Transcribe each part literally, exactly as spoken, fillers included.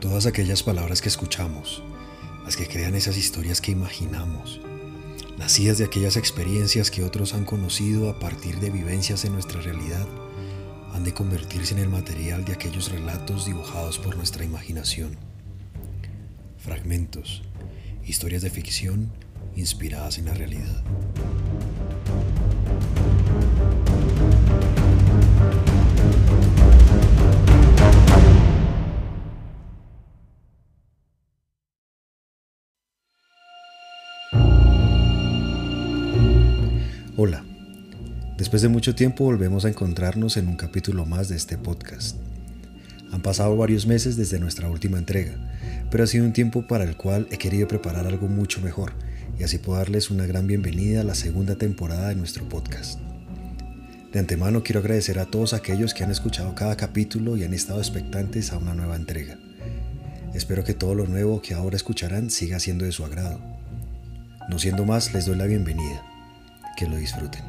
Todas aquellas palabras que escuchamos, las que crean esas historias que imaginamos, nacidas de aquellas experiencias que otros han conocido a partir de vivencias en nuestra realidad, han de convertirse en el material de aquellos relatos dibujados por nuestra imaginación. Fragmentos, historias de ficción inspiradas en la realidad. Hola, después de mucho tiempo volvemos a encontrarnos en un capítulo más de este podcast. Han pasado varios meses desde nuestra última entrega, pero ha sido un tiempo para el cual he querido preparar algo mucho mejor y así puedo darles una gran bienvenida a la segunda temporada de nuestro podcast. De antemano quiero agradecer a todos aquellos que han escuchado cada capítulo y han estado expectantes a una nueva entrega. Espero que todo lo nuevo que ahora escucharán siga siendo de su agrado. No siendo más, les doy la bienvenida. Que lo disfruten.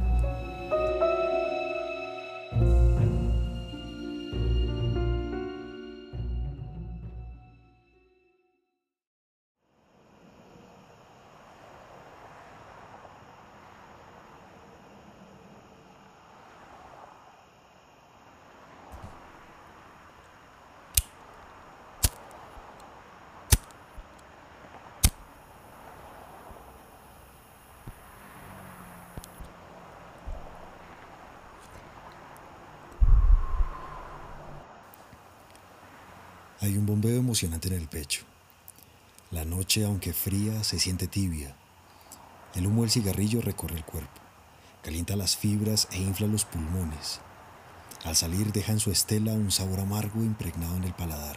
Hay un bombeo emocionante en el pecho. La noche, aunque fría, se siente tibia. El humo del cigarrillo recorre el cuerpo, calienta las fibras e infla los pulmones. Al salir deja en su estela un sabor amargo impregnado en el paladar.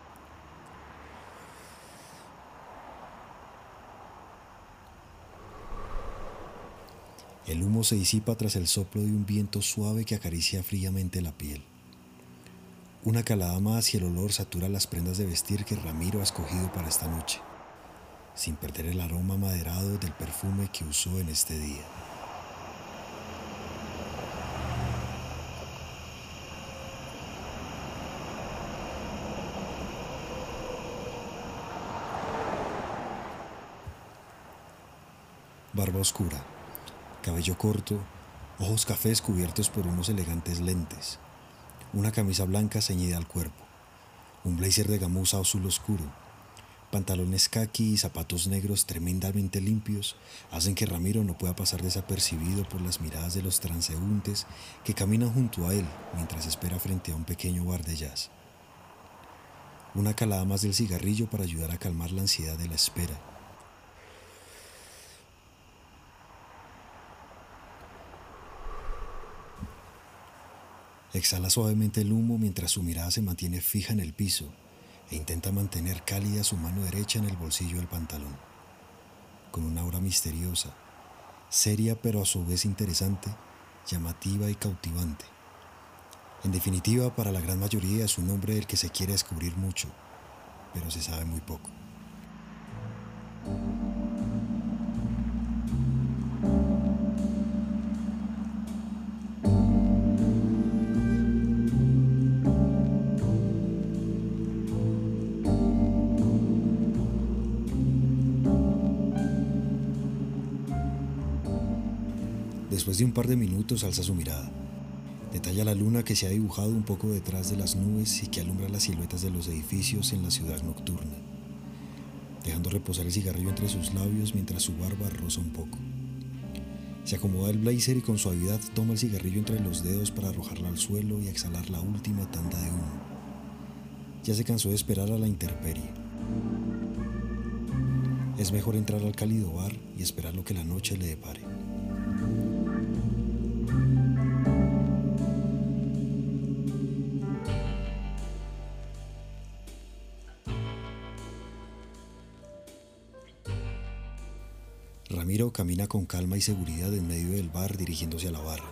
El humo se disipa tras el soplo de un viento suave que acaricia fríamente la piel. Una calada más y el olor satura las prendas de vestir que Ramiro ha escogido para esta noche, sin perder el aroma maderado del perfume que usó en este día. Barba oscura, cabello corto, ojos cafés cubiertos por unos elegantes lentes. Una camisa blanca ceñida al cuerpo, un blazer de gamuza azul oscuro, pantalones caqui y zapatos negros tremendamente limpios hacen que Ramiro no pueda pasar desapercibido por las miradas de los transeúntes que caminan junto a él mientras espera frente a un pequeño bar de jazz. Una calada más del cigarrillo para ayudar a calmar la ansiedad de la espera. Exhala suavemente el humo mientras su mirada se mantiene fija en el piso e intenta mantener cálida su mano derecha en el bolsillo del pantalón. Con una aura misteriosa, seria pero a su vez interesante, llamativa y cautivante. En definitiva, para la gran mayoría es un hombre del que se quiere descubrir mucho, pero se sabe muy poco. Después de un par de minutos alza su mirada. Detalla la luna que se ha dibujado un poco detrás de las nubes y que alumbra las siluetas de los edificios en la ciudad nocturna, dejando reposar el cigarrillo entre sus labios mientras su barba roza un poco. Se acomoda el blazer y con suavidad toma el cigarrillo entre los dedos para arrojarlo al suelo y exhalar la última tanda de humo. Ya se cansó de esperar a la intemperie. Es mejor entrar al cálido bar y esperar lo que la noche le depare. Ramiro camina con calma y seguridad en medio del bar dirigiéndose a la barra.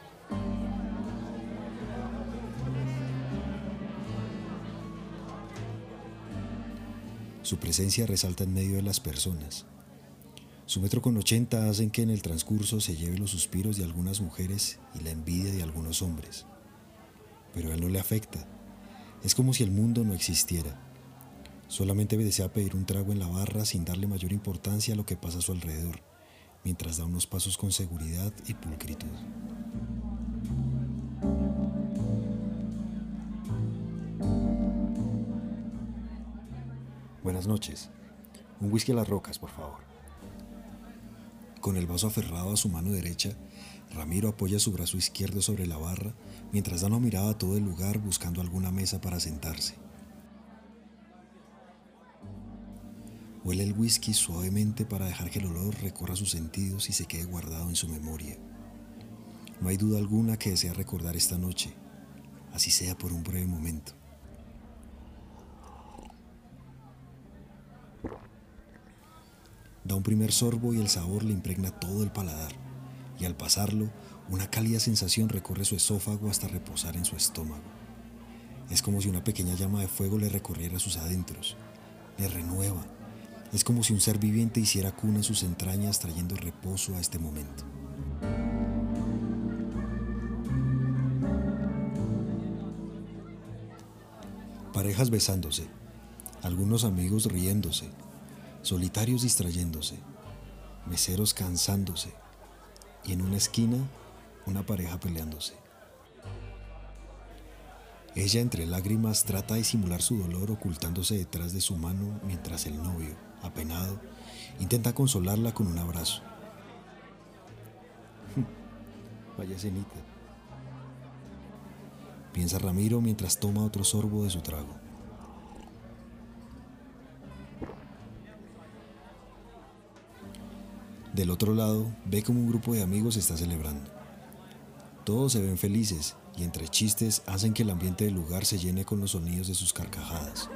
Su presencia resalta en medio de las personas. Su metro con ochenta hacen que en el transcurso se lleve los suspiros de algunas mujeres y la envidia de algunos hombres. Pero a él no le afecta. Es como si el mundo no existiera. Solamente desea pedir un trago en la barra sin darle mayor importancia a lo que pasa a su alrededor, mientras da unos pasos con seguridad y pulcritud. Buenas noches. Un whisky a las rocas, por favor. Con el vaso aferrado a su mano derecha, Ramiro apoya su brazo izquierdo sobre la barra mientras da una mirada a todo el lugar buscando alguna mesa para sentarse. Huele el whisky suavemente para dejar que el olor recorra sus sentidos y se quede guardado en su memoria. No hay duda alguna que desea recordar esta noche, así sea por un breve momento. Da un primer sorbo y el sabor le impregna todo el paladar, y al pasarlo, una cálida sensación recorre su esófago hasta reposar en su estómago. Es como si una pequeña llama de fuego le recorriera sus adentros, le renueva. Es como si un ser viviente hiciera cuna en sus entrañas trayendo reposo a este momento. Parejas besándose, algunos amigos riéndose, solitarios distrayéndose, meseros cansándose y en una esquina una pareja peleándose. Ella entre lágrimas trata de simular su dolor ocultándose detrás de su mano mientras el novio, apenado, intenta consolarla con un abrazo. Vaya cenita, piensa Ramiro mientras toma otro sorbo de su trago. Del otro lado, ve como un grupo de amigos está celebrando. Todos se ven felices y entre chistes hacen que el ambiente del lugar se llene con los sonidos de sus carcajadas.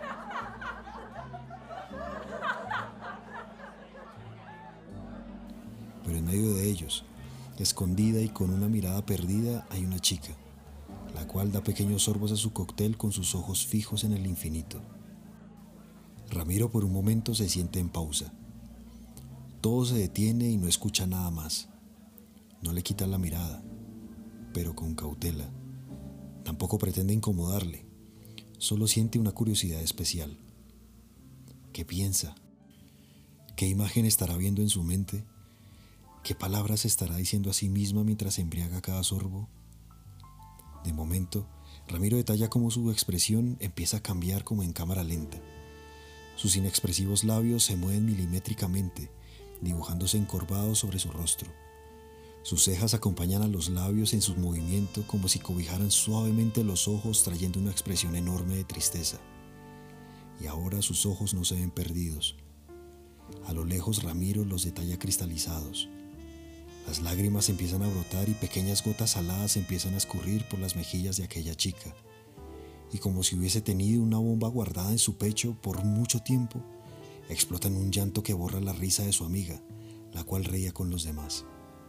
Pero en medio de ellos, escondida y con una mirada perdida, hay una chica, la cual da pequeños sorbos a su cóctel con sus ojos fijos en el infinito. Ramiro por un momento se siente en pausa. Todo se detiene y no escucha nada más. No le quita la mirada, pero con cautela. Tampoco pretende incomodarle, solo siente una curiosidad especial. ¿Qué piensa? ¿Qué imagen estará viendo en su mente? ¿Qué palabras estará diciendo a sí misma mientras se embriaga cada sorbo? De momento, Ramiro detalla cómo su expresión empieza a cambiar como en cámara lenta. Sus inexpresivos labios se mueven milimétricamente, dibujándose encorvados sobre su rostro. Sus cejas acompañan a los labios en su movimiento como si cobijaran suavemente los ojos trayendo una expresión enorme de tristeza. Y ahora sus ojos no se ven perdidos. A lo lejos Ramiro los detalla cristalizados. Las lágrimas empiezan a brotar y pequeñas gotas saladas empiezan a escurrir por las mejillas de aquella chica. Y como si hubiese tenido una bomba guardada en su pecho por mucho tiempo, explota en un llanto que borra la risa de su amiga, la cual reía con los demás.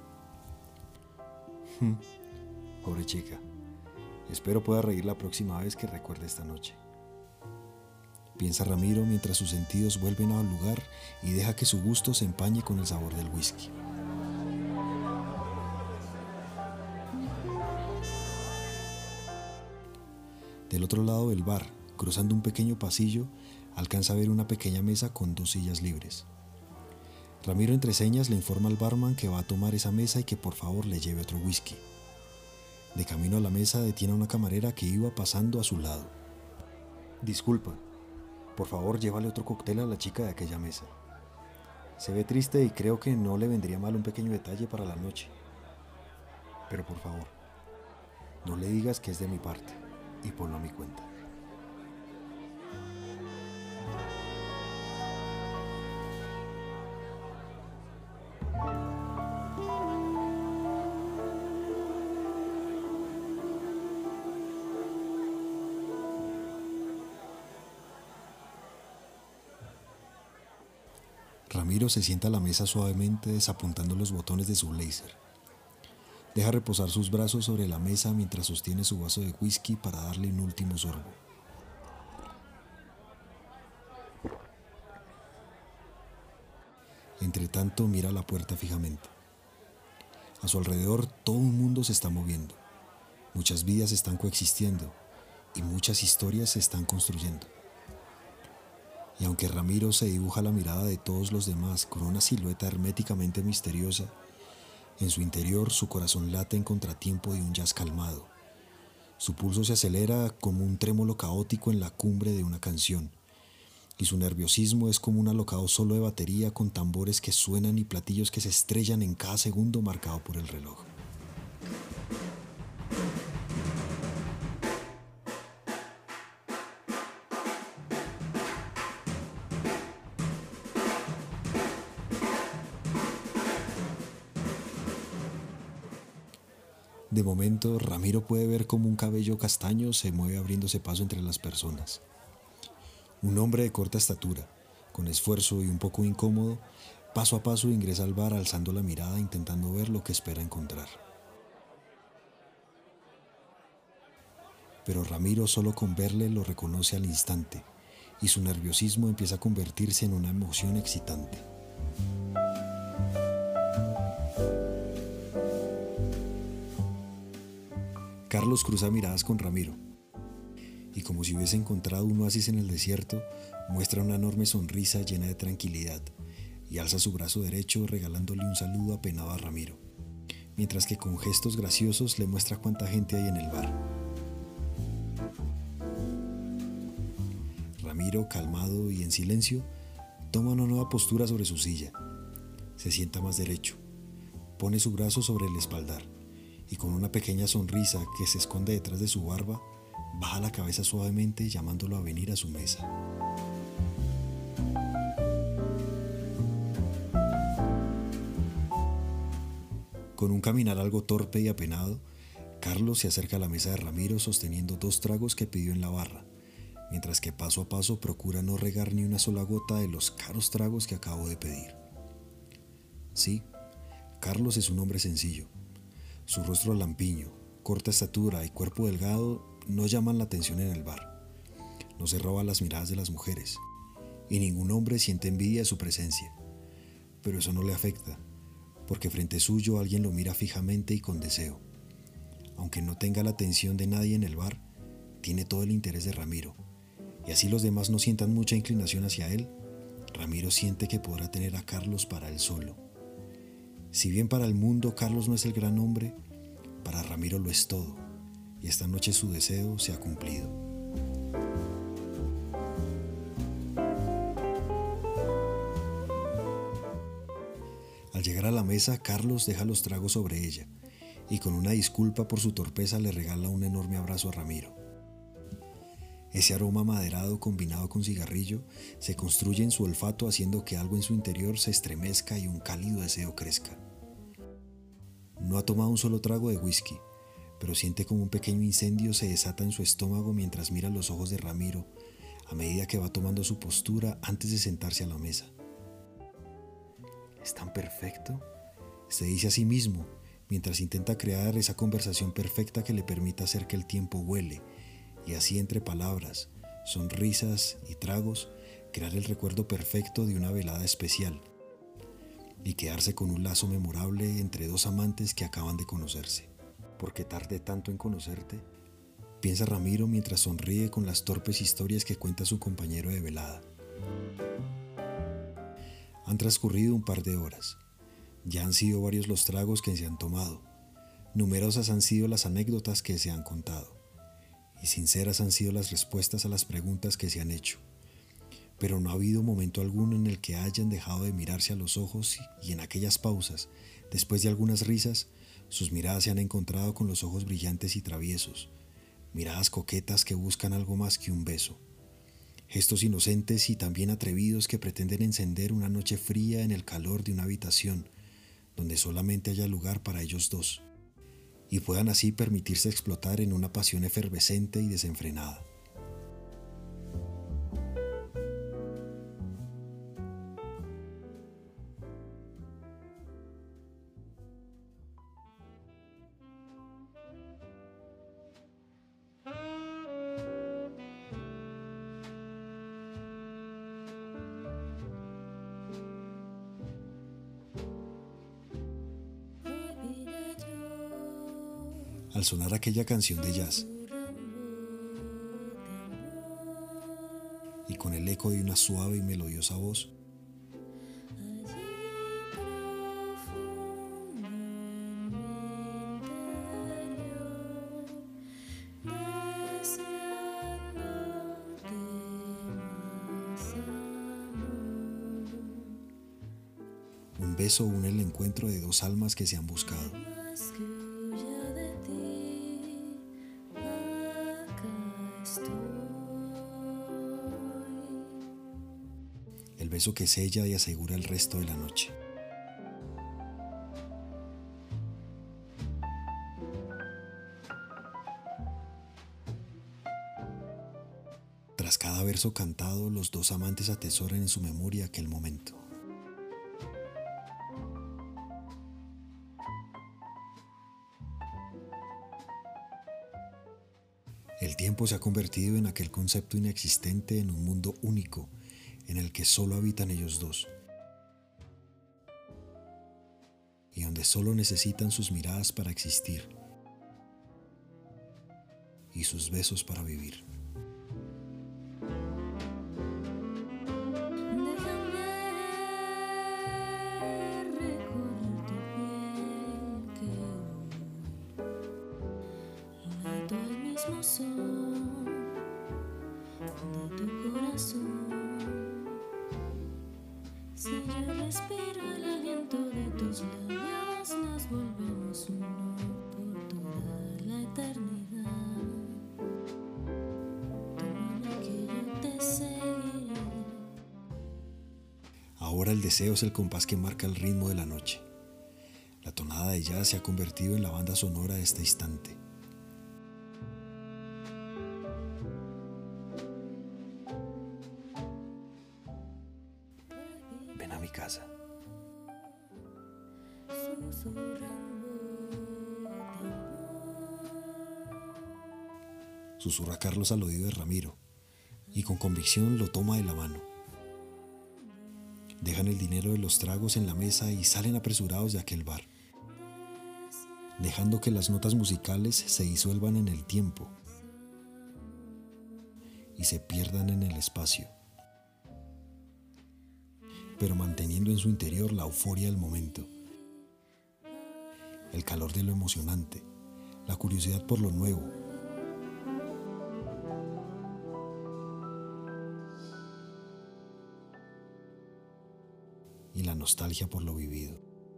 Pobre chica. Espero pueda reír la próxima vez que recuerde esta noche. Piensa Ramiro mientras sus sentidos vuelven al lugar y deja que su gusto se empañe con el sabor del whisky. Del otro lado del bar, cruzando un pequeño pasillo, alcanza a ver una pequeña mesa con dos sillas libres. Ramiro entre señas le informa al barman que va a tomar esa mesa y que por favor le lleve otro whisky. De camino a la mesa detiene a una camarera que iba pasando a su lado. Disculpa, por favor llévale otro cóctel a la chica de aquella mesa. Se ve triste y creo que no le vendría mal un pequeño detalle para la noche. Pero por favor, no le digas que es de mi parte y ponlo a mi cuenta. Ramiro se sienta a la mesa suavemente desapuntando los botones de su blazer. Deja reposar sus brazos sobre la mesa mientras sostiene su vaso de whisky para darle un último sorbo. Entretanto mira la puerta fijamente. A su alrededor todo un mundo se está moviendo. Muchas vidas están coexistiendo y muchas historias se están construyendo. Y aunque Ramiro se dibuja la mirada de todos los demás con una silueta herméticamente misteriosa, en su interior su corazón late en contratiempo de un jazz calmado. Su pulso se acelera como un trémolo caótico en la cumbre de una canción, y su nerviosismo es como un alocado solo de batería con tambores que suenan y platillos que se estrellan en cada segundo marcado por el reloj. De momento, Ramiro puede ver cómo un cabello castaño se mueve abriéndose paso entre las personas. Un hombre de corta estatura, con esfuerzo y un poco incómodo, paso a paso ingresa al bar alzando la mirada intentando ver lo que espera encontrar. Pero Ramiro solo con verle lo reconoce al instante y su nerviosismo empieza a convertirse en una emoción excitante. Carlos cruza miradas con Ramiro y como si hubiese encontrado un oasis en el desierto, muestra una enorme sonrisa llena de tranquilidad y alza su brazo derecho regalándole un saludo apenado a Ramiro, mientras que con gestos graciosos le muestra cuánta gente hay en el bar. Ramiro, calmado y en silencio, toma una nueva postura sobre su silla. Se sienta más derecho, pone su brazo sobre el espaldar y con una pequeña sonrisa que se esconde detrás de su barba, baja la cabeza suavemente llamándolo a venir a su mesa. Con un caminar algo torpe y apenado, Carlos se acerca a la mesa de Ramiro sosteniendo dos tragos que pidió en la barra, mientras que paso a paso procura no regar ni una sola gota de los caros tragos que acabo de pedir. Sí, Carlos es un hombre sencillo. Su rostro lampiño, corta estatura y cuerpo delgado no llaman la atención en el bar. No se roba las miradas de las mujeres, y ningún hombre siente envidia de su presencia. Pero eso no le afecta, porque frente suyo alguien lo mira fijamente y con deseo. Aunque no tenga la atención de nadie en el bar, tiene todo el interés de Ramiro, y así los demás no sientan mucha inclinación hacia él, Ramiro siente que podrá tener a Carlos para él solo. Si bien para el mundo Carlos no es el gran hombre, para Ramiro lo es todo, y esta noche su deseo se ha cumplido. Al llegar a la mesa, Carlos deja los tragos sobre ella, y con una disculpa por su torpeza le regala un enorme abrazo a Ramiro. Ese aroma maderado combinado con cigarrillo se construye en su olfato haciendo que algo en su interior se estremezca y un cálido deseo crezca. No ha tomado un solo trago de whisky, pero siente como un pequeño incendio se desata en su estómago mientras mira los ojos de Ramiro a medida que va tomando su postura antes de sentarse a la mesa. ¿Es tan perfecto?, se dice a sí mismo mientras intenta crear esa conversación perfecta que le permita hacer que el tiempo vuele y así entre palabras, sonrisas y tragos crear el recuerdo perfecto de una velada especial y quedarse con un lazo memorable entre dos amantes que acaban de conocerse. ¿Por qué tardé tanto en conocerte?, piensa Ramiro mientras sonríe con las torpes historias que cuenta su compañero de velada. Han transcurrido un par de horas. Ya han sido varios los tragos que se han tomado. Numerosas han sido las anécdotas que se han contado. Y sinceras han sido las respuestas a las preguntas que se han hecho. Pero no ha habido momento alguno en el que hayan dejado de mirarse a los ojos y en aquellas pausas, después de algunas risas, sus miradas se han encontrado con los ojos brillantes y traviesos, miradas coquetas que buscan algo más que un beso. Gestos inocentes y también atrevidos que pretenden encender una noche fría en el calor de una habitación donde solamente haya lugar para ellos dos, y puedan así permitirse explotar en una pasión efervescente y desenfrenada. Al sonar aquella canción de jazz y con el eco de una suave y melodiosa voz, un beso une el encuentro de dos almas que se han buscado. El beso que sella y asegura el resto de la noche. Tras cada verso cantado, los dos amantes atesoran en su memoria aquel momento. El tiempo se ha convertido en aquel concepto inexistente en un mundo único en el que solo habitan ellos dos y donde solo necesitan sus miradas para existir y sus besos para vivir. Son de tu corazón. Si yo respiro el aliento de tus labios, nos volvemos uno por toda la eternidad. Tómame que yo te seguiré. Ahora el deseo es el compás que marca el ritmo de la noche. La tonada de jazz se ha convertido en la banda sonora de este instante. Ven a mi casa. Susurra Carlos al oído de Ramiro y con convicción lo toma de la mano. Dejan el dinero de los tragos en la mesa y salen apresurados de aquel bar, dejando que las notas musicales se disuelvan en el tiempo y se pierdan en el espacio, pero manteniendo en su interior la euforia del momento, el calor de lo emocionante, la curiosidad por lo nuevo, y la nostalgia por lo vivido.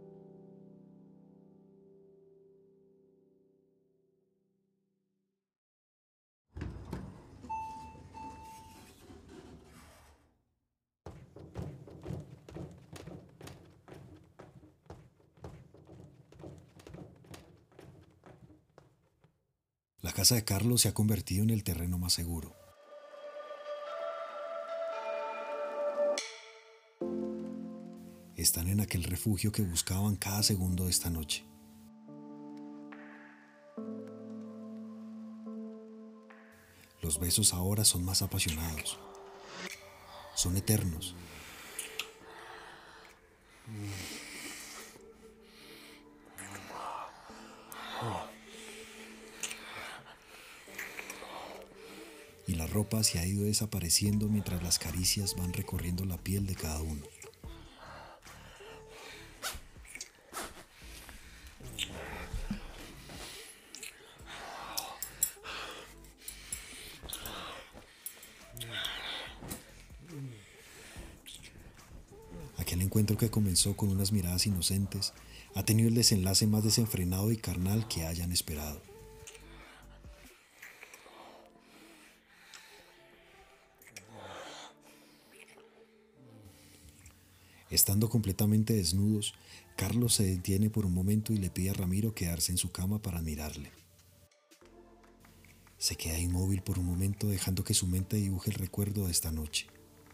La casa de Carlos se ha convertido en el terreno más seguro. Están en aquel refugio que buscaban cada segundo de esta noche. Los besos ahora son más apasionados. Son eternos. Y la ropa se ha ido desapareciendo mientras las caricias van recorriendo la piel de cada uno. Aquel encuentro que comenzó con unas miradas inocentes ha tenido el desenlace más desenfrenado y carnal que hayan esperado. Estando completamente desnudos, Carlos se detiene por un momento y le pide a Ramiro quedarse en su cama para admirarle. Se queda inmóvil por un momento, dejando que su mente dibuje el recuerdo de esta noche.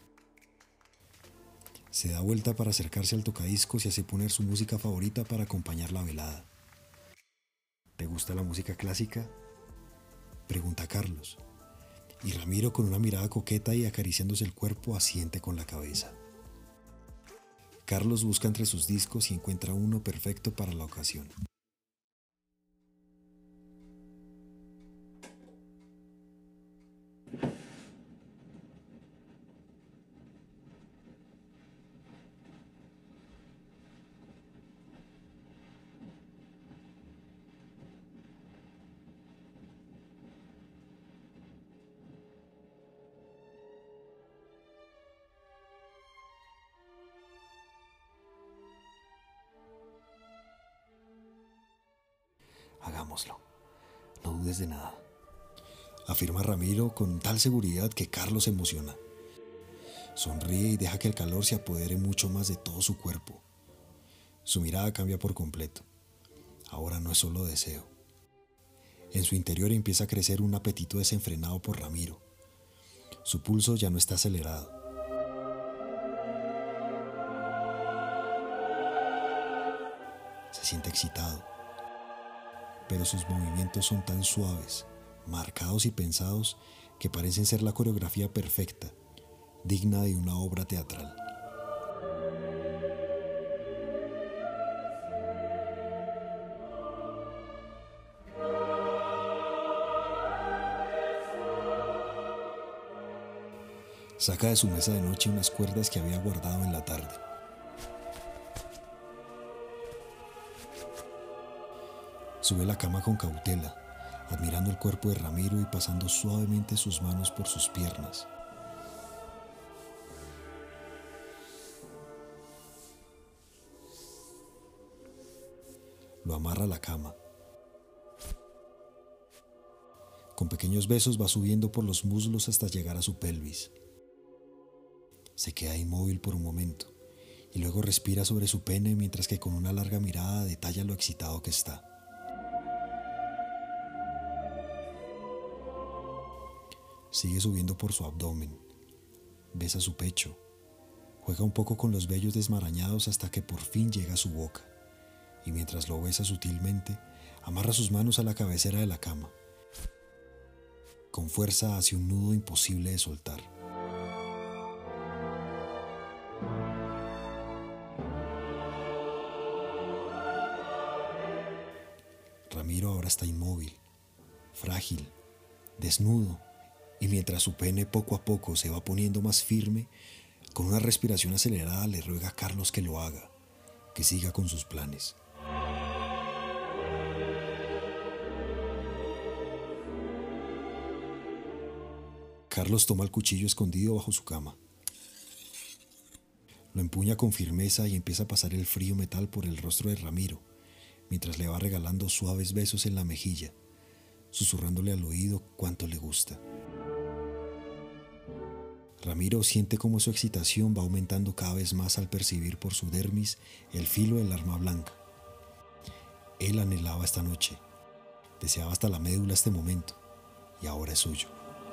Se da vuelta para acercarse al tocadiscos y hace poner su música favorita para acompañar la velada. ¿Te gusta la música clásica?, pregunta Carlos, y Ramiro, con una mirada coqueta y acariciándose el cuerpo, asiente con la cabeza. Carlos busca entre sus discos y encuentra uno perfecto para la ocasión. hagámoslo. No dudes de nada, afirma Ramiro con tal seguridad que Carlos se emociona. Sonríe y deja que el calor se apodere mucho más de todo su cuerpo. Su mirada cambia por completo. Ahora no es solo deseo. En su interior empieza a crecer un apetito desenfrenado por Ramiro. Su pulso ya no está acelerado. Se siente excitado, pero sus movimientos son tan suaves, marcados y pensados que parecen ser la coreografía perfecta, digna de una obra teatral. Saca de su mesa de noche unas cuerdas que había guardado en la tarde. Sube a la cama con cautela, admirando el cuerpo de Ramiro y pasando suavemente sus manos por sus piernas. Lo amarra a la cama. Con pequeños besos va subiendo por los muslos hasta llegar a su pelvis. Se queda inmóvil por un momento y luego respira sobre su pene mientras que con una larga mirada detalla lo excitado que está. Sigue subiendo por su abdomen, besa su pecho, juega un poco con los vellos desmarañados hasta que por fin llega a su boca, y mientras lo besa sutilmente, amarra sus manos a la cabecera de la cama. Con fuerza hace un nudo imposible de soltar. Ramiro ahora está inmóvil, frágil, desnudo, y mientras su pene poco a poco se va poniendo más firme, con una respiración acelerada le ruega a Carlos que lo haga, que siga con sus planes. Carlos toma el cuchillo escondido bajo su cama. Lo empuña con firmeza y empieza a pasar el frío metal por el rostro de Ramiro, mientras le va regalando suaves besos en la mejilla, susurrándole al oído cuánto le gusta. Ramiro siente cómo su excitación va aumentando cada vez más al percibir por su dermis el filo del arma blanca. Él anhelaba esta noche, deseaba hasta la médula este momento, y ahora es suyo.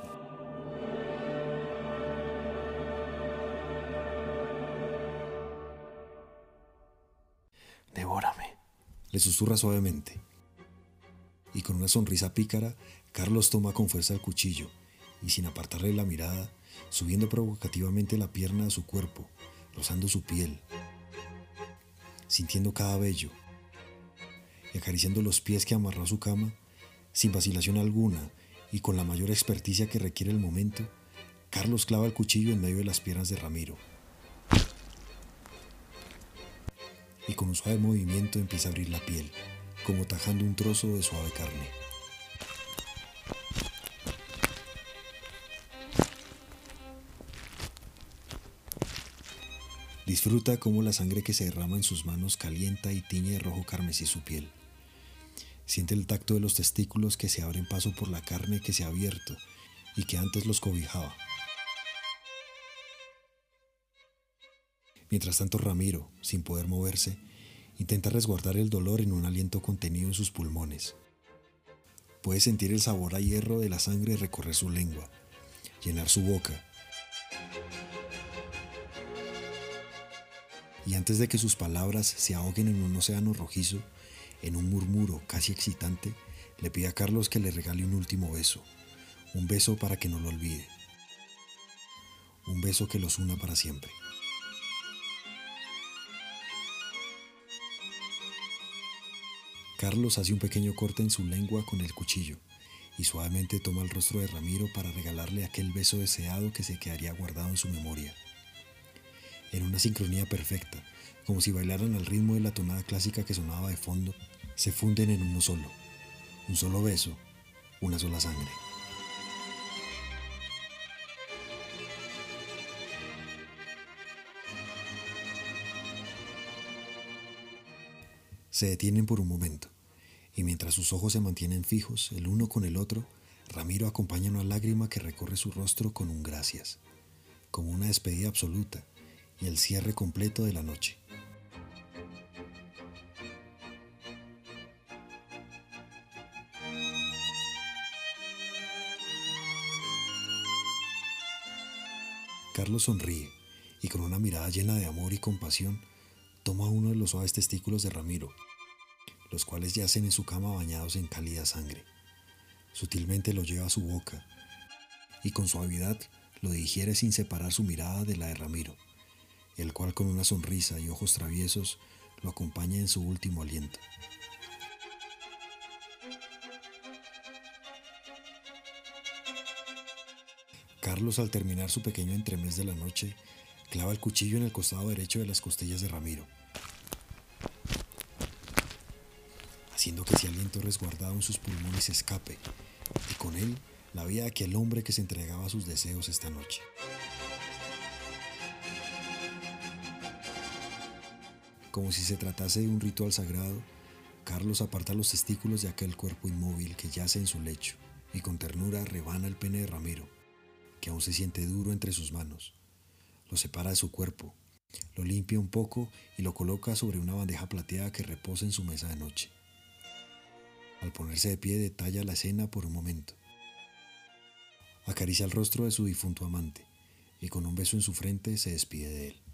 Devórame, le susurra suavemente. Y con una sonrisa pícara, Carlos toma con fuerza el cuchillo y sin apartarle la mirada, subiendo provocativamente la pierna a su cuerpo, rozando su piel, sintiendo cada vello y acariciando los pies que amarró a su cama, sin vacilación alguna y con la mayor experticia que requiere el momento, Carlos clava el cuchillo en medio de las piernas de Ramiro. Y con un suave movimiento empieza a abrir la piel, como tajando un trozo de suave carne. Disfruta cómo la sangre que se derrama en sus manos calienta y tiñe de rojo carmesí su piel. Siente el tacto de los testículos que se abren paso por la carne que se ha abierto y que antes los cobijaba. Mientras tanto, Ramiro, sin poder moverse, intenta resguardar el dolor en un aliento contenido en sus pulmones. Puede sentir el sabor a hierro de la sangre recorrer su lengua, llenar su boca. Y antes de que sus palabras se ahoguen en un océano rojizo, en un murmuro casi excitante, le pide a Carlos que le regale un último beso, un beso para que no lo olvide, un beso que los una para siempre. Carlos hace un pequeño corte en su lengua con el cuchillo y suavemente toma el rostro de Ramiro para regalarle aquel beso deseado que se quedaría guardado en su memoria. En una sincronía perfecta, como si bailaran al ritmo de la tonada clásica que sonaba de fondo, se funden en uno solo, un solo beso, una sola sangre. Se detienen por un momento y mientras sus ojos se mantienen fijos el uno con el otro, Ramiro acompaña una lágrima que recorre su rostro con un gracias, como una despedida absoluta y el cierre completo de la noche. Carlos sonríe y con una mirada llena de amor y compasión toma uno de los suaves testículos de Ramiro, los cuales yacen en su cama bañados en cálida sangre. Sutilmente lo lleva a su boca y con suavidad lo digiere sin separar su mirada de la de Ramiro, el cual con una sonrisa y ojos traviesos lo acompaña en su último aliento. Carlos, al terminar su pequeño entremés de la noche, clava el cuchillo en el costado derecho de las costillas de Ramiro, haciendo que ese aliento resguardado en sus pulmones escape, y con él la vida de aquel hombre que se entregaba a sus deseos esta noche. Como si se tratase de un ritual sagrado, Carlos aparta los testículos de aquel cuerpo inmóvil que yace en su lecho, y con ternura rebana el pene de Ramiro, que aún se siente duro entre sus manos. Lo separa de su cuerpo, lo limpia un poco y lo coloca sobre una bandeja plateada que reposa en su mesa de noche. Al ponerse de pie detalla la escena por un momento. Acaricia el rostro de su difunto amante y con un beso en su frente se despide de él.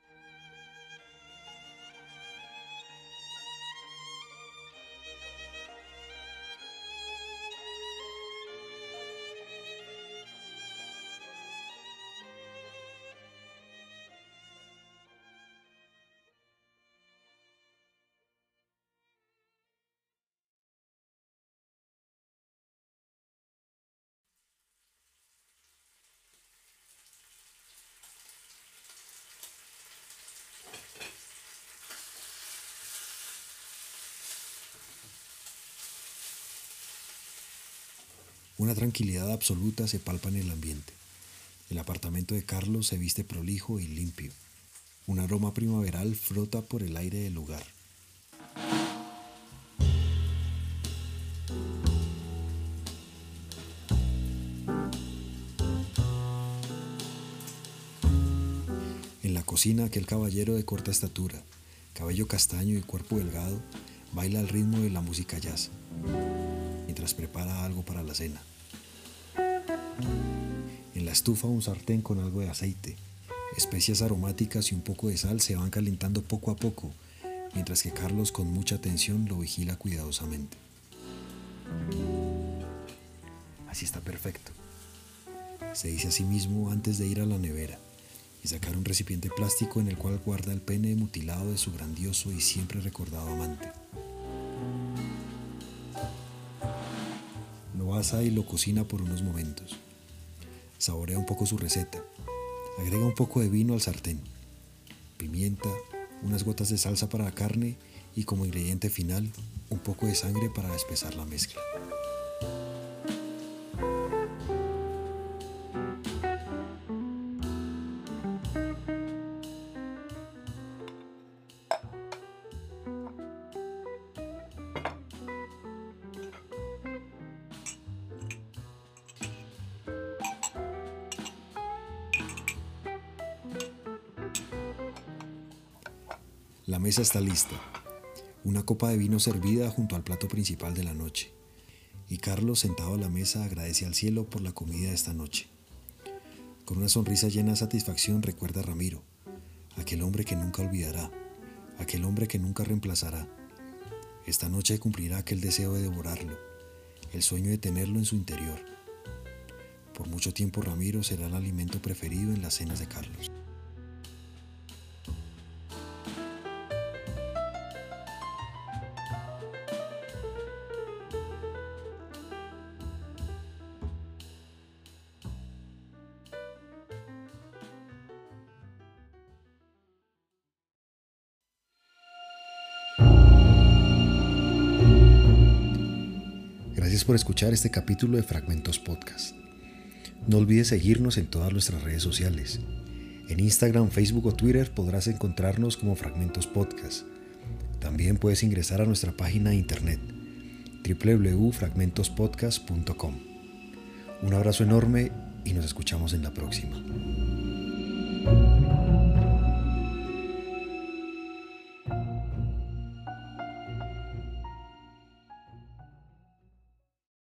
Una tranquilidad absoluta se palpa en el ambiente. El apartamento de Carlos se viste prolijo y limpio. Un aroma primaveral flota por el aire del lugar. En la cocina, aquel caballero de corta estatura, cabello castaño y cuerpo delgado, baila al ritmo de la música jazz, mientras prepara algo para la cena. En la estufa, un sartén con algo de aceite, especias aromáticas y un poco de sal se van calentando poco a poco, mientras que Carlos con mucha atención lo vigila cuidadosamente. Así está perfecto, se dice a sí mismo antes de ir a la nevera y sacar un recipiente plástico en el cual guarda el pene mutilado de su grandioso y siempre recordado amante. Lo asa y lo cocina por unos momentos. Saborea un poco su receta. Agrega un poco de vino al sartén, pimienta, unas gotas de salsa para la carne y como ingrediente final, un poco de sangre para espesar la mezcla. La mesa está lista, una copa de vino servida junto al plato principal de la noche, y Carlos, sentado a la mesa, agradece al cielo por la comida de esta noche. Con una sonrisa llena de satisfacción recuerda a Ramiro, aquel hombre que nunca olvidará, aquel hombre que nunca reemplazará. Esta noche cumplirá aquel deseo de devorarlo, el sueño de tenerlo en su interior. Por mucho tiempo Ramiro será el alimento preferido en las cenas de Carlos. Gracias por escuchar este capítulo de Fragmentos Podcast. No olvides seguirnos en todas nuestras redes sociales. En Instagram, Facebook o Twitter podrás encontrarnos como Fragmentos Podcast. También puedes ingresar a nuestra página de internet w w w punto fragmentos podcast punto com. Un abrazo enorme y nos escuchamos en la próxima.